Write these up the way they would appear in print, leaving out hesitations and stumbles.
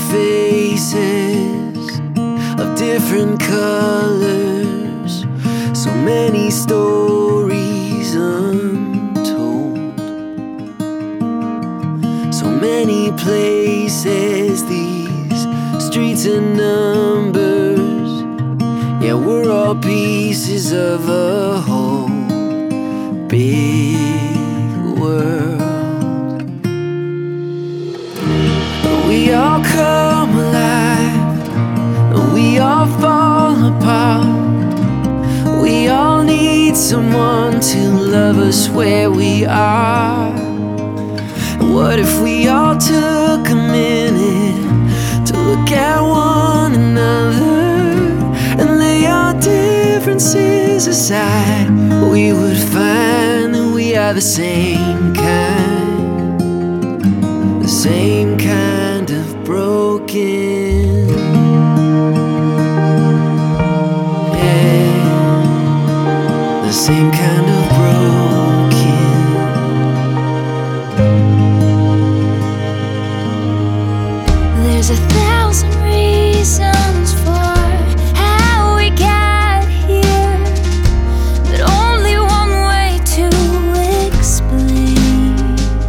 faces of different colors, so many stories untold, so many places, these streets and numbers. Yeah, we're all pieces of a whole big world. We all come alive, and we all fall apart. We all need someone to love us where we are. What if we all took a minute to look at one another and lay our differences aside? We would find that we are the same kind, the same kind of broken. Yeah, the same kind of broken. There's 1,000 reasons for how we got here, but only one way to explain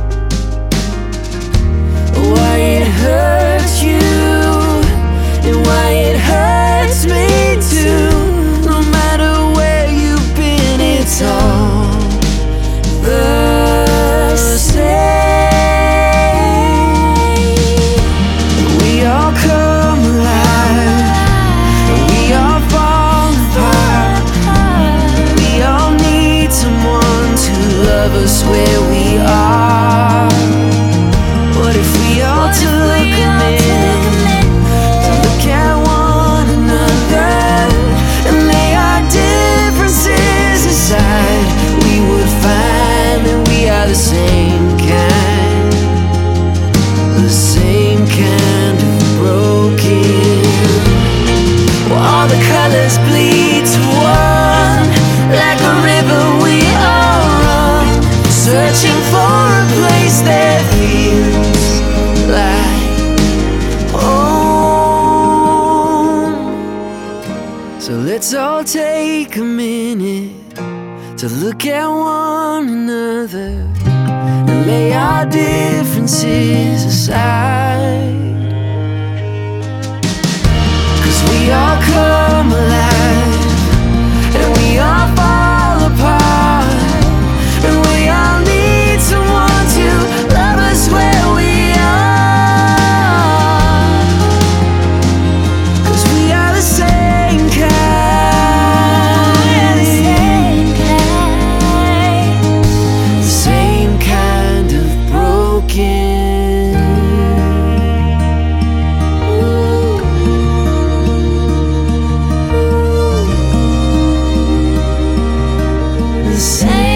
Why it hurts you and why it hurts me too. No matter where you've been, it's all the same. We all come alive, and we all fall apart. We all need someone to love us where we are. What if we all took a minute to look at one another and lay our differences aside? We would find that we are the same kind, the same kind of broken. Well, all the colors bleed to one, like a river we all run, searching for a place that feels like home. So let's all take a minute to look at one another and lay our differences aside. 'Cause we all come alive, and we all fall apart, and we all need someone to love us where we are. 'Cause we are the same kind, the same kind of broken. The same